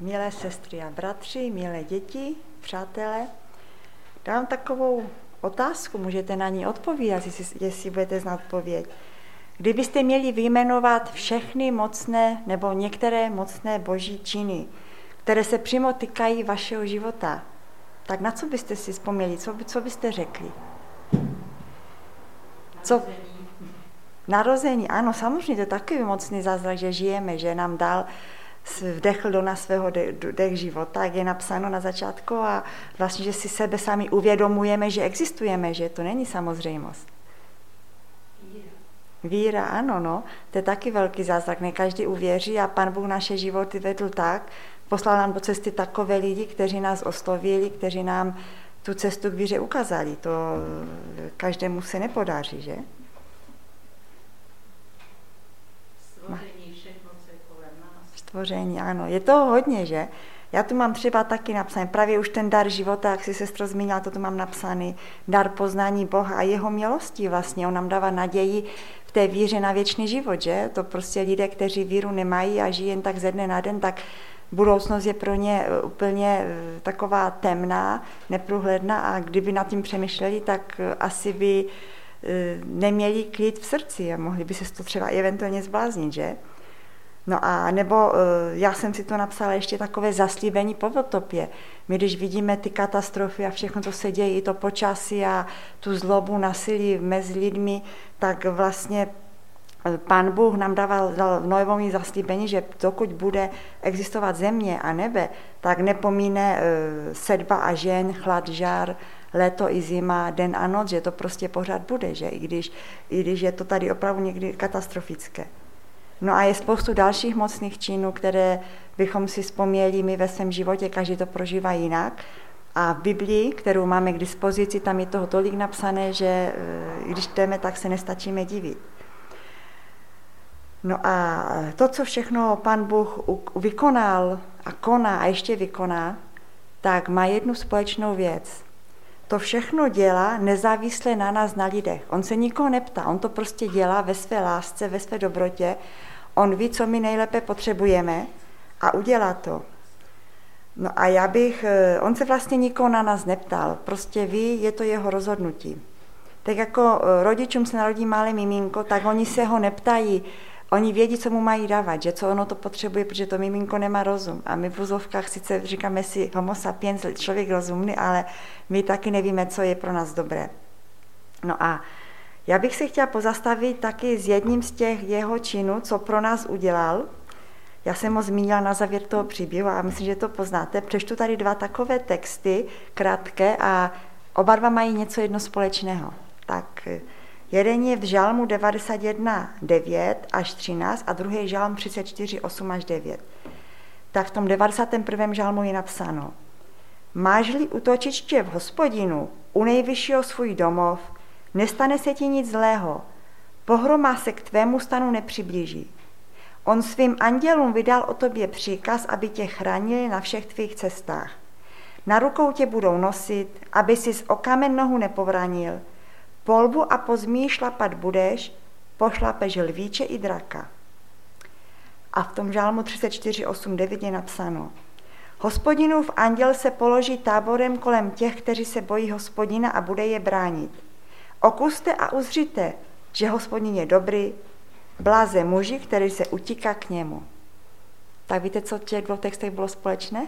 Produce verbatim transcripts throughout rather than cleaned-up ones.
milé sestry a bratři, milé děti, přátelé, dám takovou otázku, můžete na ní odpovídat, jestli, jestli budete znát odpověď. Kdybyste měli vyjmenovat všechny mocné nebo některé mocné boží činy, které se přímo týkají vašeho života, tak na co byste si vzpomněli, co, by, co byste řekli? Co? Narození, ano, samozřejmě to je takový mocný zázrak, že žijeme, že nám dal, vdechl do nás svého dech života, jak je napsáno na začátku, a vlastně, že si sebe sami uvědomujeme, že existujeme, že to není samozřejmost. Víra. Víra, ano, no, to je taky velký zázrak, ne každý uvěří a Pán Bůh naše životy vedl tak, poslal nám do cesty takové lidi, kteří nás oslovili, kteří nám tu cestu k víře ukázali. To každému se nepodaří, že? Stvoření, všechno, co je kolem nás. Stvoření, ano. Je toho hodně, že? Já tu mám třeba taky napsané, právě už ten dar života, jak si sestro zmínila, to tu mám napsaný, dar poznání Boha a jeho milosti vlastně. On nám dává naději v té víře na věčný život, že? To prostě lidé, kteří víru nemají a žijí jen tak ze dne na den, tak budoucnost je pro ně úplně taková temná, neprůhledná a kdyby nad tím přemýšleli, tak asi by neměli klid v srdci a mohli by se to třeba eventuálně zbláznit, že? No a nebo já jsem si to napsala ještě takové zaslíbení po potopě. My když vidíme ty katastrofy a všechno, co se děje, i to počasí a tu zlobu, násilí mezi lidmi, tak vlastně Pán Bůh nám dával, dal v Noémově zaslíbení, že dokud bude existovat země a nebe, tak nepomíne sedba a žen, chlad, žár, léto i zima, den a noc, že to prostě pořád bude, že? I když, i když je to tady opravdu někdy katastrofické. No a je spoustu dalších mocných činů, které bychom si vzpomněli my ve svém životě, každý to prožívá jinak. A v Biblii, kterou máme k dispozici, tam je toho tolik napsané, že když čteme, tak se nestačíme divit. No a to, co všechno Pán Bůh vykonal a koná a ještě vykoná, tak má jednu společnou věc. To všechno dělá nezávisle na nás, na lidech. On se nikoho neptá, on to prostě dělá ve své lásce, ve své dobrotě. On ví, co my nejlépe potřebujeme a udělá to. No a já bych, on se vlastně nikoho na nás neptal, prostě ví, je to jeho rozhodnutí. Tak jako rodičům se narodí malé miminko, tak oni se ho neptají, oni vědí, co mu mají dávat, že co ono to potřebuje, protože to miminko nemá rozum. A my v vozovkách sice říkáme si homo sapiens, člověk rozumný, ale my taky nevíme, co je pro nás dobré. No a já bych se chtěla pozastavit taky s jedním z těch jeho činů, co pro nás udělal. Já jsem ho zmínila na závěr toho příběhu a myslím, že to poznáte. Přečtu tady dva takové texty, krátké, a oba dva mají něco jedno společného. Tak jeden je v Žalmu devadesát jedna devět až třináct a druhý je Žalm třicet čtyři osm až devět. Tak v tom devadesátém prvním žalmu je napsáno: Máš-li útočiště v Hospodinu, u nejvyššího svůj domov, nestane se ti nic zlého, pohroma se k tvému stanu nepřiblíží. On svým andělům vydal o tobě příkaz, aby tě chránili na všech tvých cestách. Na rukou tě budou nosit, aby sis o kámen nohu nepovranil. Polbu a po zmíji šlapat budeš, pošlapeš lvíče i draka. A v tom žalmu třicet čtyři osm devět je napsáno: Hospodinův anděl se položí táborem kolem těch, kteří se bojí Hospodina, a bude je bránit. Okuste a uzřite, že Hospodin je dobrý, bláze muži, který se utíká k němu. Tak víte, co v těch dvou textech bylo společné?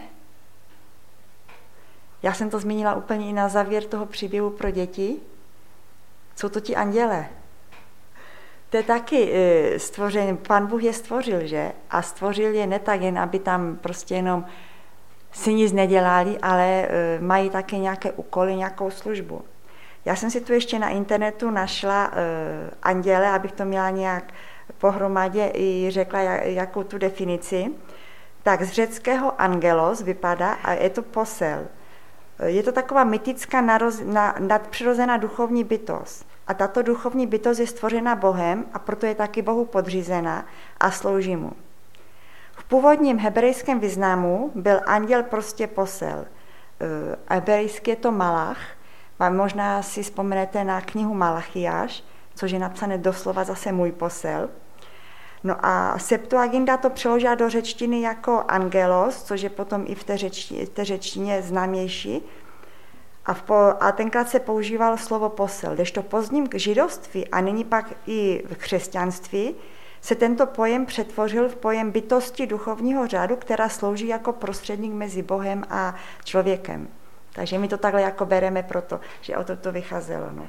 Já jsem to zmínila úplně i na závěr toho příběhu pro děti. Jsou to ti anděle. To je taky stvoření. Pán Bůh je stvořil, že? A stvořil je ne tak jen, aby tam prostě jenom si nic nedělali, ale mají také nějaké úkoly, nějakou službu. Já jsem si tu ještě na internetu našla anděle, abych to měla nějak pohromadě i řekla, jakou tu definici. Tak z řeckého angelos vypadá, a je to posel. Je to taková mytická nadpřirozená duchovní bytost. A tato duchovní bytost je stvořena Bohem a proto je taky Bohu podřízená a slouží mu. V původním hebrejském významu byl anděl prostě posel. Hebrejský je to malach. A možná si vzpomenete na knihu Malachiáš, což je napsané doslova zase můj posel. No a Septuaginta to přeložila do řečtiny jako angelos, což je potom i v té, řečtině, v té řečtině známější. A, v, a tenkrát se používalo slovo posel, kdežto pozdním k židovství a nyní pak i v křesťanství se tento pojem přetvořil v pojem bytosti duchovního řádu, která slouží jako prostředník mezi Bohem a člověkem. Takže my to takhle jako bereme proto, že o to to vycházelo. No.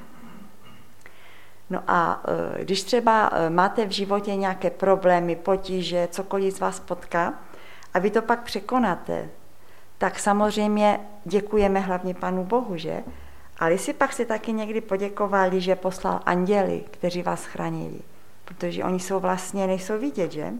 No a když třeba máte v životě nějaké problémy, potíže, cokoliv z vás potká a vy to pak překonáte, tak samozřejmě děkujeme hlavně Panu Bohu, že? Ale jestli pak jste taky někdy poděkovali, že poslal anděli, kteří vás chránili, protože oni jsou vlastně, nejsou vidět, že?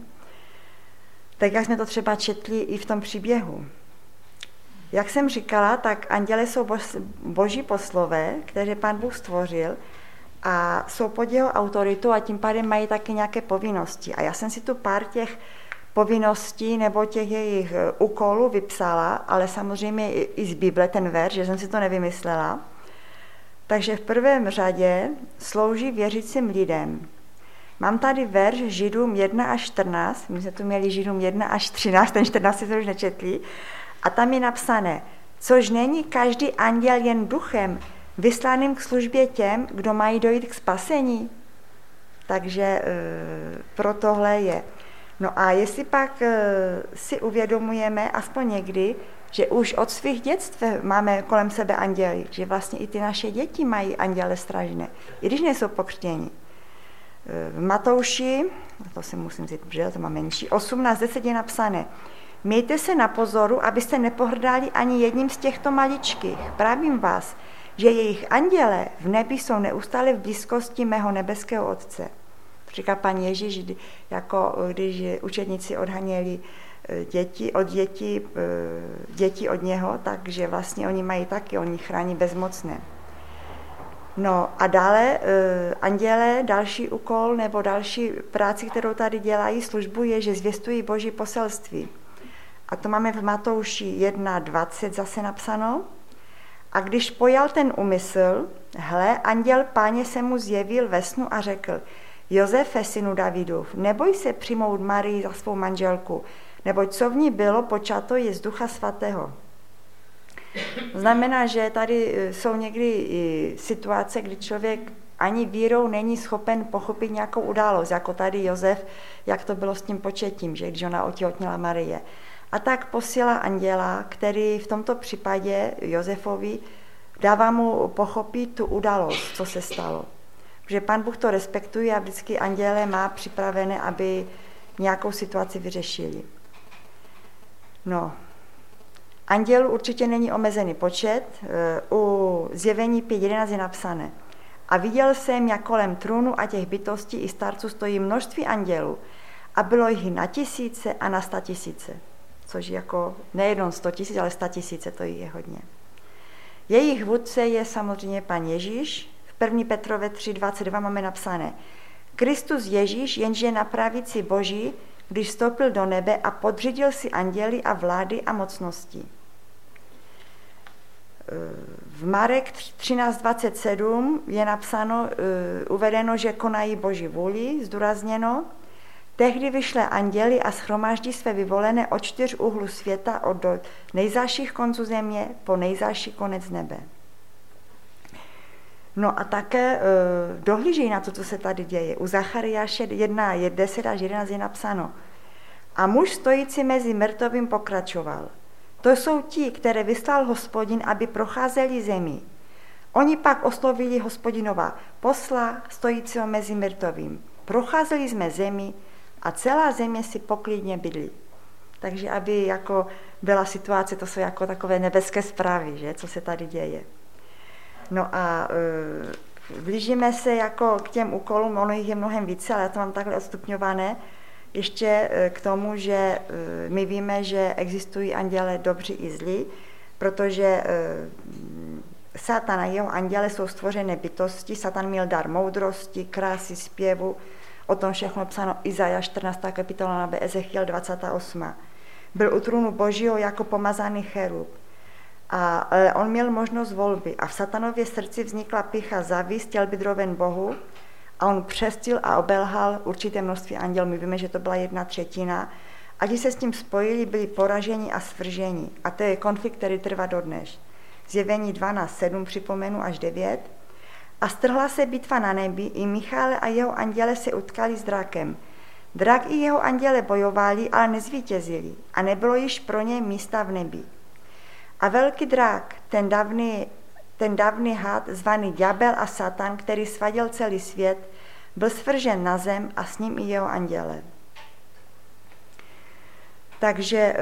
Tak jak jsme to třeba četli i v tom příběhu. Jak jsem říkala, tak anděle jsou boží poslové, které Pán Bůh stvořil a jsou pod jeho autoritou a tím pádem mají taky nějaké povinnosti. A já jsem si tu pár těch povinností nebo těch jejich úkolů vypsala, ale samozřejmě i z Bible ten verš, že jsem si to nevymyslela. Takže v prvém řadě slouží věřícím lidem. Mám tady verš Židům jedna až čtrnáct, my jsme tu měli Židům jedna až třináct, ten čtrnáct jsme už nečetli, a tam je napsané, což není každý anděl jen duchem, vyslaným k službě těm, kdo mají dojít k spasení. Takže e, pro tohle je. No a jestli pak e, si uvědomujeme, aspoň někdy, že už od svých dětstv máme kolem sebe anděly, že vlastně i ty naše děti mají anděle strážné, i když nejsou pokřtěni. V Matouši, to si musím říct, že to má menší, osmnáct deset je napsané, mějte se na pozoru, abyste nepohrdali ani jedním z těchto maličkých. Právím vás, že jejich anděle v nebi jsou neustále v blízkosti mého nebeského Otce. Říká Pán Ježíš, jako když učedníci odhaněli děti od dětí, děti od něho, takže vlastně oni mají taky, oni chrání bezmocné. No a dále anděle, další úkol nebo další práci, kterou tady dělají, službu je, že zvěstují Boží poselství. A to máme v Matouši jedna dvacet zase napsáno. A když pojal ten úmysl, hle, anděl Páně se mu zjevil ve snu a řekl, Josefe, synu Davidův, neboj se přijmout Marii za svou manželku, neboť co v ní bylo počato je z Ducha Svatého. Znamená, že tady jsou někdy i situace, kdy člověk ani vírou není schopen pochopit nějakou událost, jako tady Josef, jak to bylo s tím početím, že když ona otěhotněla Marie. A tak posílá anděla, který v tomto případě Josefovi dává mu pochopit tu událost, co se stalo. Protože Pán Bůh to respektuje a vždycky anděle má připravené, aby nějakou situaci vyřešili. No, andělů určitě není omezený počet. U Zjevení pět jedenáct je napsané. A viděl jsem, jak kolem trůnu a těch bytostí i starců stojí množství andělů. A bylo jich na tisíce a na sta tisíce. Což je jako nejenom sto tisíc, ale sta tisíce, to je hodně. Jejich vůdce je samozřejmě Pán Ježíš. V první Petrové tři dvacet dva máme napsané. Kristus Ježíš, jenže je na pravici Boží, když vstoupil do nebe a podřídil si anděly a vlády a mocnosti. V Marek třináct dvacet sedm je napsáno, uvedeno, že konají Boží vůli, zdůrazněno. Tehdy vyšle anděli a shromáždí své vyvolené od čtyř úhlů světa od do nejzáších konců země po nejzáší konec nebe. No a také dohlížejí na to, co se tady děje. U Zachariáše jedna deset až jedenáct je napsáno. A muž stojící mezi mrtvým pokračoval. To jsou ti, které vyslal Hospodin, aby procházeli zemi. Oni pak oslovili Hospodinova posla stojícího mezi mrtvým. Procházeli jsme zemi a celá země si poklidně bydlí. Takže aby jako byla situace, to jsou jako takové nebeské zprávy, že, co se tady děje. No a e, blížíme se jako k těm úkolům, ono jich je mnohem více, ale já to mám takhle odstupňované, ještě k tomu, že my víme, že existují anděle dobří i zlí, protože Satan a jeho anděle jsou stvořené bytosti. Satan měl dar moudrosti, krásy, zpěvu, o tom všechno psáno Izajáš čtrnáctá kapitola nebo Ezechiel dvacátá osmá Byl u trůnu Božího jako pomazaný cherub. A on měl možnost volby a v satanově srdci vznikla pýcha, závist, chtěl být roven Bohu a on přestil a obelhal určité množství andělů. My víme, že to byla jedna třetina. A když se s tím spojili, byli poraženi a svrženi. A to je konflikt, který trvá dodnes. Zjevení dvanáct sedm připomenu až devět. A strhla se bitva na nebi, i Michael a jeho anděle se utkali s drakem. Drak i jeho anděle bojovali, ale nezvítězili a nebylo již pro ně místa v nebi. A velký drak, ten dávný, ten dávný had, zvaný ďábel a Satan, který svadil celý svět, byl svržen na zem a s ním i jeho anděle. Takže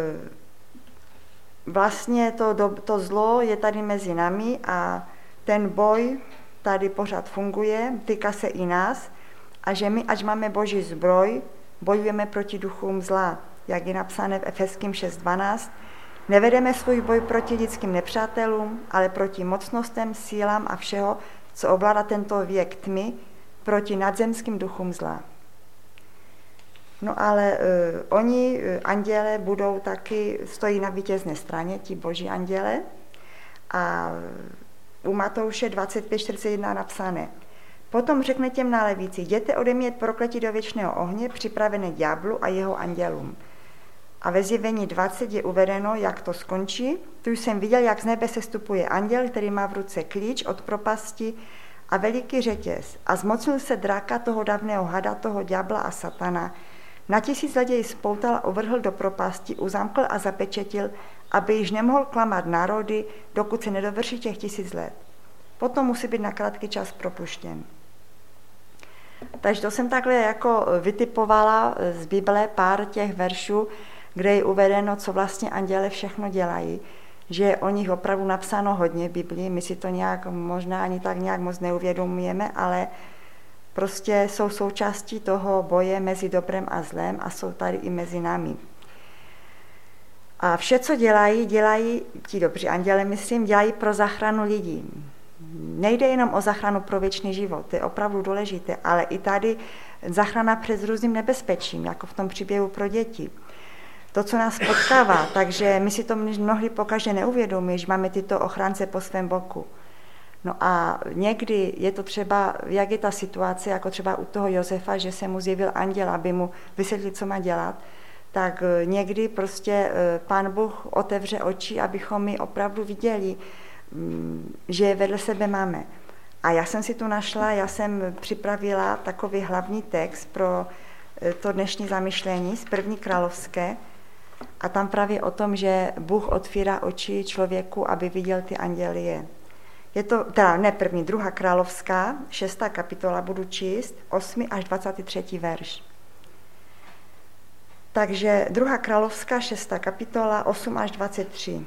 vlastně to, to zlo je tady mezi námi a ten boj tady pořád funguje, týká se i nás, a že my, ať máme Boží zbroj, bojujeme proti duchům zla, jak je napsané v Efeským šest dvanáct. Nevedeme svůj boj proti lidským nepřátelům, ale proti mocnostem, sílám a všeho, co ovládá tento věk tmy, proti nadzemským duchům zla. No ale uh, oni, uh, anděle, budou taky, stojí na vítězné straně, ti boží anděle. A u Matouše dvacet pět čtyřicet jedna napsané: Potom řekne těm na levici: jděte ode mě prokletí do věčného ohně, připravené ďáblu a jeho andělům. A ve Zjevení dvacet je uvedeno, jak to skončí. Tu jsem viděl, jak z nebe sestupuje anděl, který má v ruce klíč od propasti a veliký řetěz. A zmocnil se draka, toho dávného hada, toho ďábla a satana. Na tisíc let jej spoutal a uvrhl do propasti, uzamkl a zapečetil, aby již nemohl klamat národy, dokud se nedovrší těch tisíc let. Potom musí být na krátký čas propuštěn. Takže to jsem takhle jako vytipovala z Bible pár těch veršů, kde je uvedeno, co vlastně anděle všechno dělají, že je o nich opravdu napsáno hodně v Biblii, my si to nějak možná ani tak nějak moc neuvědomujeme, ale prostě jsou součástí toho boje mezi dobrem a zlem a jsou tady i mezi námi. A vše, co dělají, dělají ti dobří anděle, myslím, dělají pro záchranu lidí. Nejde jenom o záchranu pro věčný život, to je opravdu důležité, ale i tady záchrana před různým nebezpečím, jako v tom příběhu pro děti. To, co nás potkává, takže my si to mnohdy pokaždé neuvědomíme, že máme tyto ochránce po svém boku. No a někdy je to třeba, jak je ta situace, jako třeba u toho Josefa, že se mu zjevil anděl, aby mu vysvětlil, co má dělat, tak někdy prostě Pán Bůh otevře oči, abychom my opravdu viděli, že je vedle sebe máme. A já jsem si tu našla, já jsem připravila takový hlavní text pro to dnešní zamyšlení z první královské a tam právě o tom, že Bůh otvírá oči člověku, aby viděl ty andělie. Je to, teda ne první, druhá královská, šestá kapitola, budu číst, osmý až dvacátý třetí verš. Takže druhá královská, šestá kapitola, osm až dvacet tři.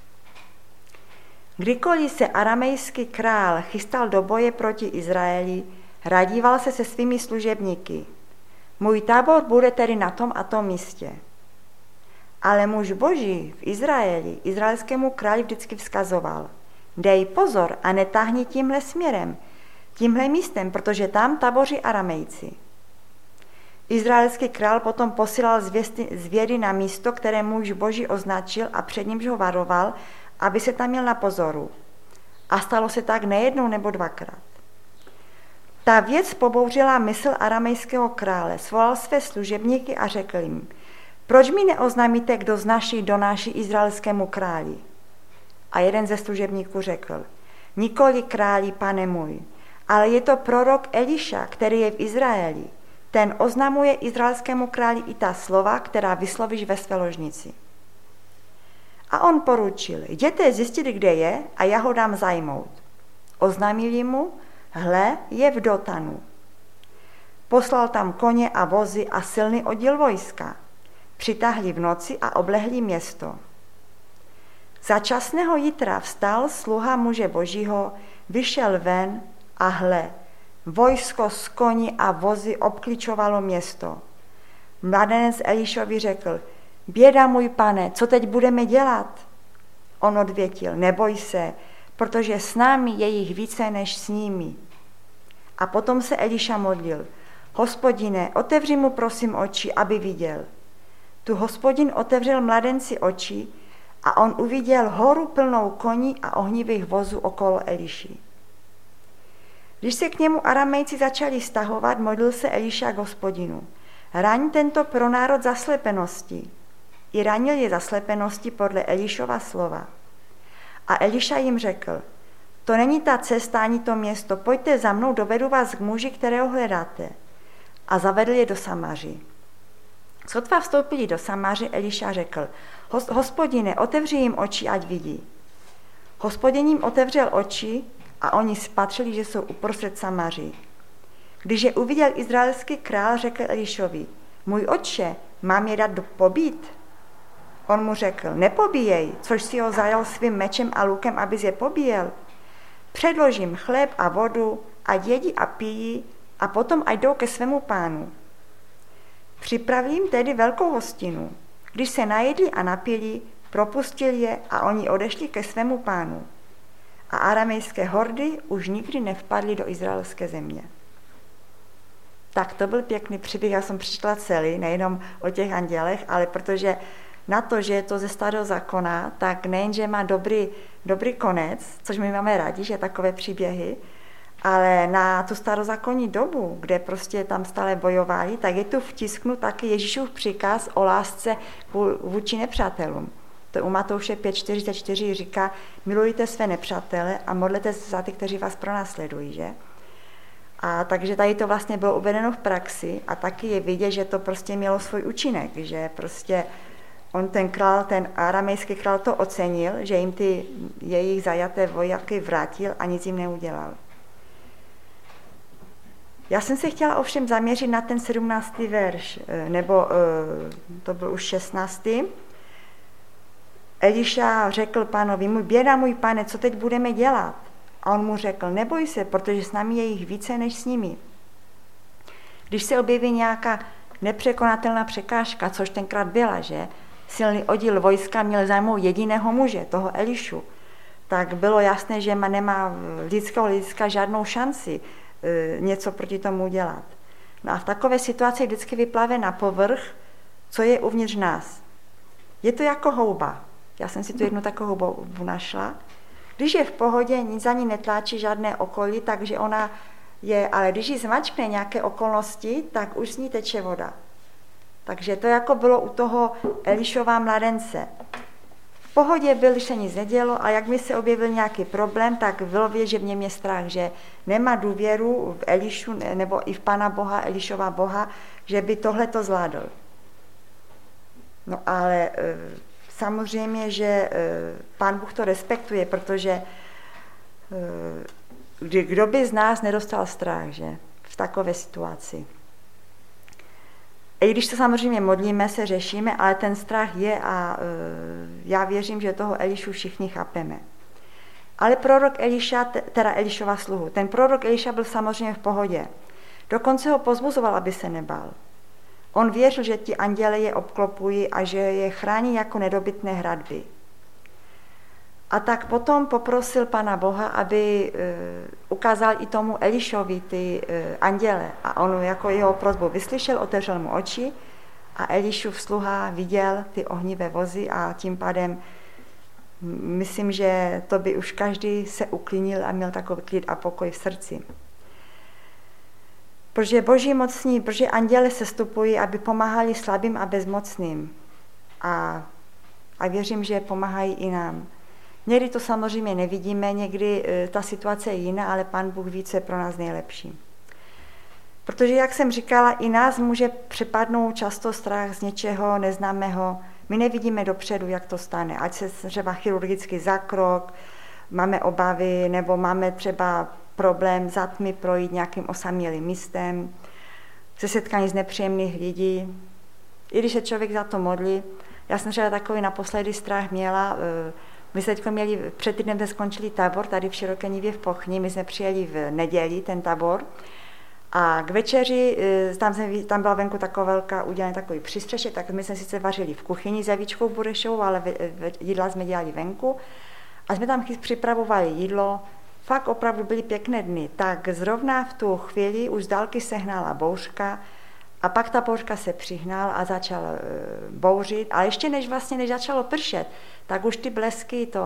Kdykoliv se aramejský král chystal do boje proti Izraeli, radíval se se svými služebníky: můj tábor bude tedy na tom a tom místě. Ale muž boží v Izraeli izraelskému králi vždycky vzkazoval: dej pozor a netáhni tímhle směrem, tímhle místem, protože tam taboří Aramejci. Izraelský král potom posílal zvědy na místo, které muž boží označil a před nímž ho varoval, aby se tam měl na pozoru. A stalo se tak nejednou nebo dvakrát. Ta věc pobouřila mysl aramejského krále, svolal své služebníky a řekl jim: proč mi neoznámíte, kdo z našich donáší izraelskému králi? A jeden ze služebníků řekl: nikoli králi, pane můj, ale je to prorok Eliša, který je v Izraeli. Ten oznamuje izraelskému králi i ta slova, která vyslovíš ve své ložnici. A on poručil: jděte zjistit, kde je, a já ho dám zajmout. Oznámili mu: hle, je v Dotanu. Poslal tam koně a vozy a silný oddíl vojska. Přitáhli v noci a oblehli město. Za časného jitra vstal sluha muže božího, vyšel ven a hle, vojsko s koní a vozy obkličovalo město. Mladenec Elišovi řekl: běda, můj pane, co teď budeme dělat? On odvětil: neboj se, protože s námi je jich více než s nimi. A potom se Eliša modlil: Hospodine, otevři mu prosím oči, aby viděl. Tu Hospodin otevřel mladenci oči a on uviděl horu plnou koní a ohnivých vozů okolo Eliši. Když se k němu Aramejci začali stahovat, modlil se Eliša k Hospodinu. Raň tento pro národ zaslepenosti. I ranil je zaslepenosti podle Elišova slova. A Eliša jim řekl, to není ta cesta ani to město, pojďte za mnou, dovedu vás k muži, kterého hledáte. A zavedl je do Samaří. Sotva vstoupili do Samaře, Eliša řekl, Hospodine, otevři jim oči, ať vidí. Hospodin jim otevřel oči a oni spatřili, že jsou uprostřed Samaří. Když je uviděl izraelský král, řekl Elišovi, můj otče, mám je dát pobít? On mu řekl, nepobíjej, což si ho zajal svým mečem a lukem, abys je pobíjel. Předložím chléb a vodu, ať jedí a pijí, a potom ať jdou ke svému pánu. Připravím tedy velkou hostinu. Když se najedli a napili, propustil je a oni odešli ke svému pánu. A aramejské hordy už nikdy nevpadly do izraelské země. Tak to byl pěkný příběh, já jsem přečetla celý, nejenom o těch andělech, ale protože na to, že je to ze starého zákona, tak nejenže má dobrý, dobrý konec, což my máme rádi, že takové příběhy, ale na tu starozákonní dobu, kde prostě tam stále bojovali, tak je tu vtisknut taky Ježíšův příkaz o lásce vůči nepřátelům. To u Matouše pět čtyřicet čtyři říká, milujte své nepřátele a modlete se za ty, kteří vás pronásledují, že? A takže tady to vlastně bylo uvedeno v praxi a taky je vidět, že to prostě mělo svůj účinek, že prostě on ten král, ten aramejský král to ocenil, že jim ty jejich zajaté vojáky vrátil a nic jim neudělal. Já jsem se chtěla ovšem zaměřit na ten sedmnáctý verš, nebo to byl už šestnáctý. Eliša řekl pánovi, můj běda, můj pane, co teď budeme dělat? A on mu řekl, neboj se, protože s námi je jich více než s nimi. Když se objeví nějaká nepřekonatelná překážka, což tenkrát byla, že silný oddíl vojska měl zajmout jediného muže, toho Elišu, tak bylo jasné, že nemá lidského hlediska žádnou šanci e, něco proti tomu udělat. No a v takové situaci vždycky vyplave na povrch, co je uvnitř nás. Je to jako houba. Já jsem si tu jednu takovou houbu našla. Když je v pohodě, nic za ní netláčí žádné okolí, takže ona je, ale když ji zmačkne nějaké okolnosti, tak už z ní teče voda. Takže to jako bylo u toho Elišova mladence. V pohodě byl, když se nic nedělo, a jak mi se objevil nějaký problém, tak bylo vědět, že v něm je strach, že nemá důvěru v Elišu nebo i v Pana Boha, Elišova Boha, že by tohle to zvládl. No ale samozřejmě, že Pán Bůh to respektuje, protože kdo by z nás nedostal strach, že v takové situaci. I když se samozřejmě modlíme, se řešíme, ale ten strach je a já věřím, že toho Elišu všichni chápeme. Ale prorok Eliša, teda Elišova sluhu, ten prorok Eliša byl samozřejmě v pohodě. Dokonce ho pozbuzoval, aby se nebál. On věřil, že ti anděle je obklopují a že je chrání jako nedobytné hradby. A tak potom poprosil Pana Boha, aby uh, ukázal i tomu Elišovi ty uh, anděle. A on jako jeho prosbu vyslyšel, otevřel mu oči a Elišův sluha viděl ty ohnivé vozy a tím pádem myslím, že to by už každý se uklidnil a měl takový klid a pokoj v srdci. Protože boží mocní, protože anděle sestupují, aby pomáhali slabým a bezmocným. A, a věřím, že pomáhají i nám. Někdy to samozřejmě nevidíme, někdy e, ta situace je jiná, ale Pán Bůh ví, co je pro nás nejlepší. Protože, jak jsem říkala, i nás může přepadnout často strach z něčeho neznámého. My nevidíme dopředu, jak to stane. Ať se třeba chirurgický zákrok, máme obavy, nebo máme třeba problém za tmy projít nějakým osamělým místem, se setkání s nepříjemných lidí. I když se člověk za to modlí, já jsem třeba takový naposledy strach měla. My jsme teď měli, před týdnem jsme skončili tábor tady v Široké Nivě v Pochni, my jsme přijeli v neděli ten tábor a k večeři, tam, jsme, tam byla venku taková velká, udělaná takový přístřešek, tak my jsme sice vařili v kuchyni s Javíčkou Burešovou, ale jídla jsme dělali venku a jsme tam připravovali jídlo. Fakt opravdu byly pěkné dny, tak zrovna v tu chvíli už z dálky sehnala bouřka a pak ta bouřka se přihnala a začala bouřit, ale ještě než vlastně než začalo pršet, tak už ty blesky to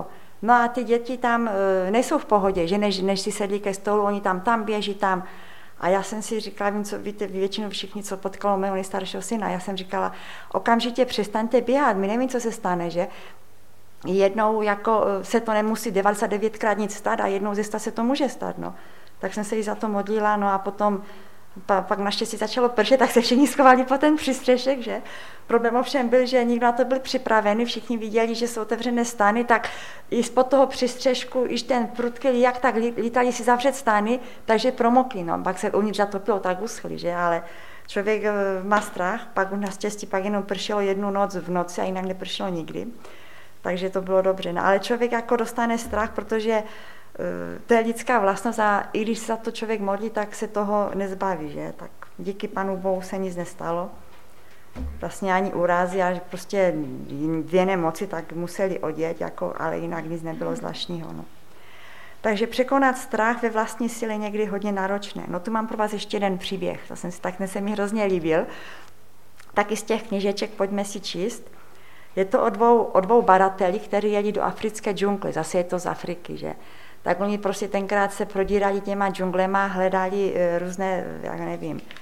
No a ty děti tam e, nejsou v pohodě, že než, než si sedí ke stolu, oni tam tam běží tam. A já jsem si říkala, vím, co víte, většinou všichni, co potkalo mého nejstaršího syna, já jsem říkala, okamžitě přestaňte běhat, my nevím, co se stane, že? Jednou jako se to nemusí devadesát devětkrát nic stát a jednou ze sta se to může stát, no. Tak jsem se jí za to modlila, no a potom pa, pak naštěstí začalo pršet, tak se všichni schovali po ten přístřešek, že? Problém ovšem byl, že nikdo na to byl připravený, všichni viděli, že jsou otevřené stány, tak i spod toho přístřešku, již ten prudký jak tak lítali si zavřet stány, takže promokli, no. Pak se uvnitř zatopilo, tak uschli, že? Ale člověk má strach, pak naštěstí pak jenom pršelo jednu noc v noci a jinak nepršelo nikdy. Takže to bylo dobře. No, ale člověk jako dostane strach, protože uh, to je lidská vlastnost a i když se za to člověk modlí, tak se toho nezbaví, že? Tak díky Panu Bohu se nic nestalo. Vlastně ani úrazy, a prostě dvě nemoci, tak museli odjet, jako, ale jinak nic nebylo zvláštního. No. Takže překonat strach ve vlastní síle někdy hodně náročné. No tu mám pro vás ještě jeden příběh, to jsem si tak se mi hrozně líbil. Taky z těch knížeček pojďme si číst. Je to o dvou, o dvou badatelí, kteří jeli do africké džungly, zase je to z Afriky, že? Tak oni prostě tenkrát se prodírali těma džunglema, hledali e, různé, já nevím, e,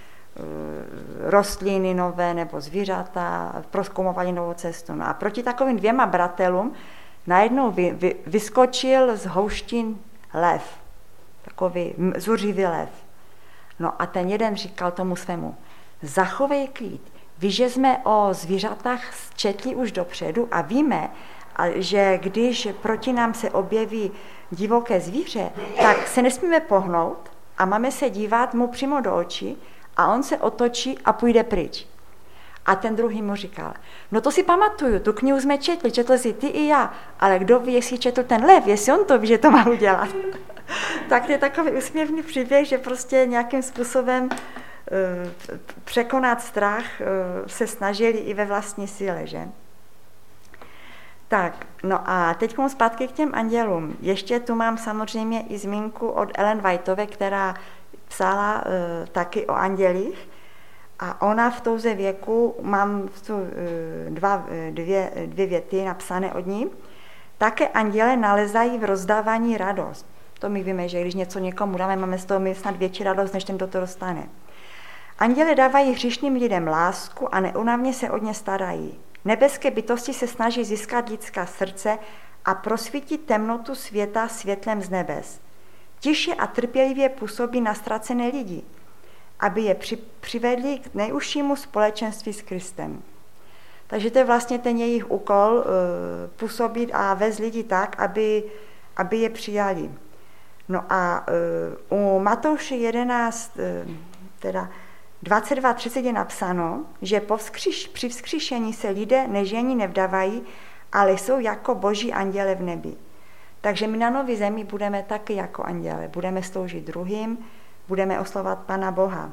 rostliny nové nebo zvířata, prozkoumovali novou cestu. No a proti takovým dvěma bratelům najednou vy, vy, vyskočil z houštin lev, takový zuřivý lev. No a ten jeden říkal tomu svému, zachovej klid. Víš, že jsme o zvířatách četli už dopředu a víme, že když proti nám se objeví divoké zvíře, tak se nesmíme pohnout a máme se dívat mu přímo do očí a on se otočí a půjde pryč. A ten druhý mu říkal, no to si pamatuju, tu knihu jsme četli, četl jsi ty i já, ale kdo ví, jestli četl ten lev, jestli on to ví, že to má udělat. Tak to je takový úsměvný příběh, že prostě nějakým způsobem překonat strach se snažili i ve vlastní síle, že? Tak, no a teď zpátky k těm andělům. Ještě tu mám samozřejmě i zmínku od Ellen Whiteové, která psala uh, taky o andělích a ona v touze věku, mám tu uh, dva, dvě, dvě věty napsané od ní, také anděle nalezají v rozdávání radost. To my víme, že když něco někomu dáme, máme z toho snad větší radost, než ten, kdo to dostane. Anděle dávají hříšným lidem lásku a neúnavně se od ně starají. Nebeské bytosti se snaží získat lidská srdce a prosvítit temnotu světa světlem z nebes. Tiše a trpělivě působí na ztracené lidi, aby je při, přivedli k nejužšímu společenství s Kristem. Takže to je vlastně ten jejich úkol uh, působit a vést lidi tak, aby, aby je přijali. No a uh, u Matouše jedenáct, uh, teda dvacet dva třicet je napsáno, že po vzkříš, při vzkříšení se lidé nežení nevdávají, ale jsou jako boží anděle v nebi. Takže my na nový zemi budeme taky jako anděle. Budeme sloužit druhým, budeme oslovat Pana Boha.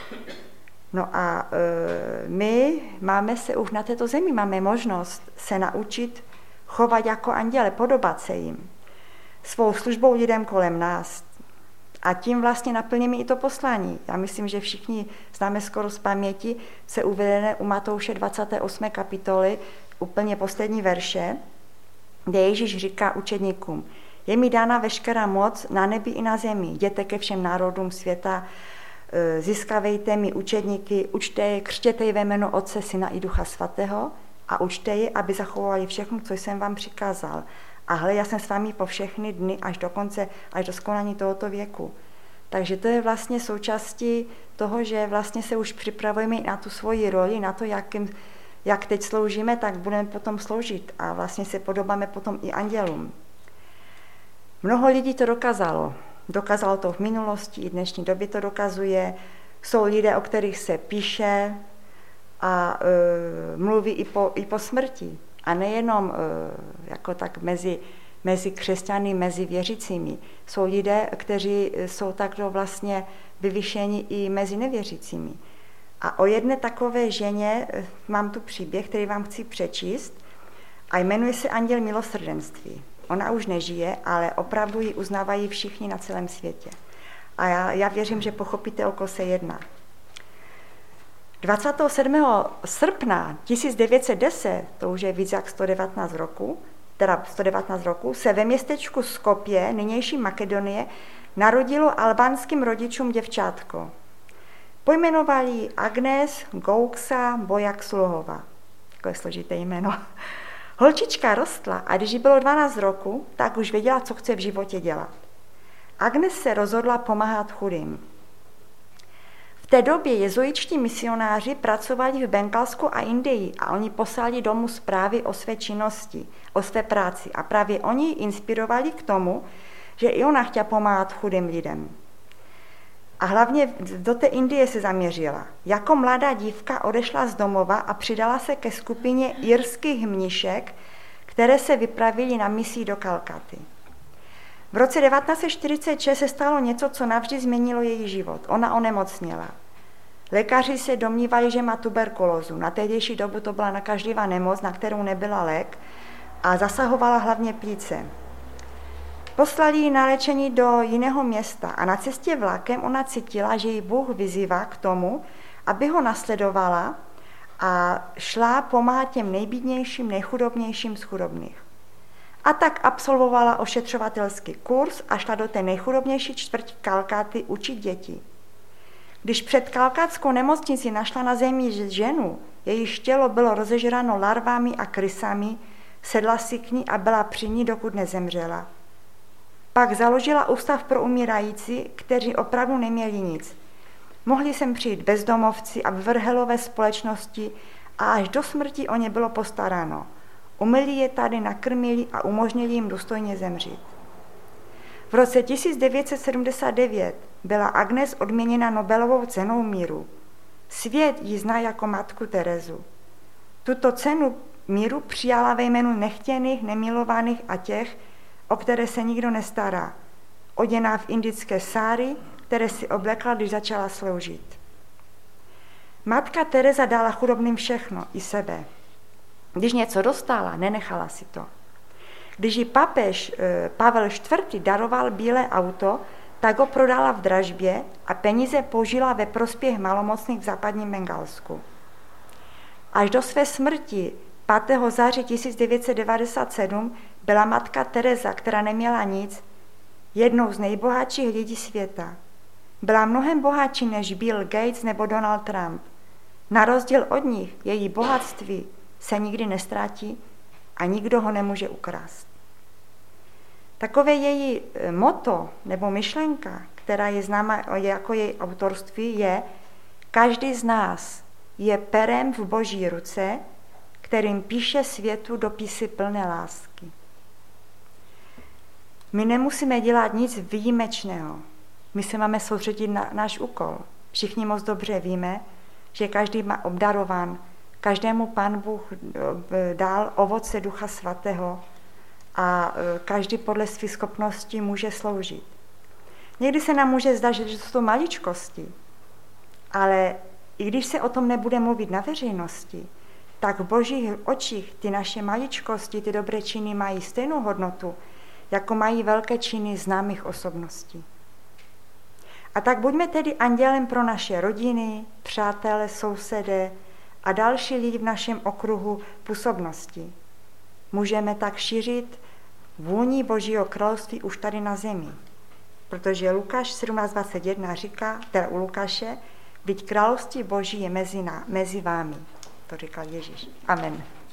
No a e, my máme se už na této zemi, máme možnost se naučit chovat jako anděle, podobat se jim. Svou službou lidem kolem nás. A tím vlastně naplníme i to poslání. Já myslím, že všichni známe skoro z paměti, se uvedené u Matouše dvacáté osmé kapitoly, úplně poslední verše, kde Ježíš říká učedníkům, je mi dána veškerá moc na nebi i na zemi, jděte ke všem národům světa, získávejte mi učedníky, učte je, křtěte je ve jménu Otce, Syna i Ducha Svatého a učte je, aby zachovali všechno, co jsem vám přikázal. A hle, já jsem s vámi po všechny dny až do konce, až do skonání tohoto věku. Takže to je vlastně součástí toho, že vlastně se už připravujeme na tu svoji roli, na to, jakým, jak teď sloužíme, tak budeme potom sloužit a vlastně se podobáme potom i andělům. Mnoho lidí to dokázalo. Dokázalo to v minulosti, i dnešní době to dokazuje. Jsou lidé, o kterých se píše a e, mluví i po, i po smrti. A nejenom e, jako tak mezi, mezi křesťany, mezi věřícími. Jsou lidé, kteří jsou takto vlastně vyvyšeni i mezi nevěřícími. A o jedné takové ženě mám tu příběh, který vám chci přečíst a jmenuje se Anděl milosrdenství. Ona už nežije, ale opravdu ji uznávají všichni na celém světě. A já, já věřím, že pochopíte, o koho se jedná. dvacátého sedmého srpna tisíc devět set deset, to už je víc jak sto devatenáct roku, teda sto devatenáct roků, se ve městečku Skopje, nynější Makedonie, narodilo albánským rodičům děvčátko. Pojmenovali ji Agnes Gouksa Bojaksluhova. Takové složité jméno. Holčička rostla a když jí bylo dvanáct roku, tak už věděla, co chce v životě dělat. Agnes se rozhodla pomáhat chudým. V té době jezuitští misionáři pracovali v Bengalsku a Indii a oni poslali domů zprávy o své činnosti, o své práci a právě oni ji inspirovali k tomu, že i ona chtěla pomáhat chudým lidem. A hlavně do té Indie se zaměřila. Jako mladá dívka odešla z domova a přidala se ke skupině irských mnišek, které se vypravili na misii do Kalkaty. V roce devatenáct set čtyřicet šest se stalo něco, co navždy změnilo její život. Ona onemocněla. Lékaři se domnívali, že má tuberkulózu. Na tehdejší dobu to byla nakažlivá nemoc, na kterou nebyla lék a zasahovala hlavně plíce. Poslali ji na léčení do jiného města a na cestě vlakem ona cítila, že ji Bůh vyzývá k tomu, aby ho nasledovala a šla pomáhat těm nejbídnějším, nejchudobnějším z chudobných. A tak absolvovala ošetřovatelský kurz a šla do té nejchudobnější čtvrti Kalkaty učit děti. Když před kalkatskou nemocnici našla na zemi ženu, jejíž tělo bylo rozežráno larvami a krysami, sedla si k ní a byla při ní, dokud nezemřela. Pak založila ústav pro umírající, kteří opravdu neměli nic. Mohli sem přijít bezdomovci a v vrhelové společnosti a až do smrti o ně bylo postaráno. Umyli je tady, nakrmili a umožnili jim důstojně zemřít. V roce tisíc devět set sedmdesát devět byla Agnes odměněna Nobelovou cenou míru. Svět ji zná jako matku Terezu. Tuto cenu míru přijala ve jménu nechtěných, nemilovaných a těch, o které se nikdo nestará, oděná v indické sáry, které si oblekla, když začala sloužit. Matka Tereza dala chudobným všechno, i sebe. Když něco dostala, nenechala si to. Když jí papež Pavel čtvrtý daroval bílé auto, tak ho prodala v dražbě a peníze použila ve prospěch malomocných v západním Bengalsku. Až do své smrti pátého září tisíc devět set devadesát sedm byla matka Tereza, která neměla nic, jednou z nejbohatších lidí světa. Byla mnohem bohatší než Bill Gates nebo Donald Trump. Na rozdíl od nich její bohatství se nikdy nestratí a nikdo ho nemůže ukrást. Takové její motto nebo myšlenka, která je známa jako její autorství, je: každý z nás je perem v Boží ruce, kterým píše světu dopisy plné lásky. My nemusíme dělat nic výjimečného. My se máme soustředit na náš úkol. Všichni moc dobře víme, že každý má obdarován, každému Pán Bůh dal ovoce Ducha Svatého a každý podle svých schopností může sloužit. Někdy se nám může zdát, že to jsou maličkosti, ale i když se o tom nebude mluvit na veřejnosti, tak v Božích očích ty naše maličkosti, ty dobré činy mají stejnou hodnotu, jako mají velké činy známých osobností. A tak buďme tedy andělem pro naše rodiny, přátele, sousedy a další lidi v našem okruhu působnosti. Můžeme tak šířit vůni Božího království už tady na zemi. Protože Lukáš sedmnáct dvacet jedna říká, teda u Lukáše, byť království Boží je mezi, na, mezi vámi. To říkal Ježíš. Amen.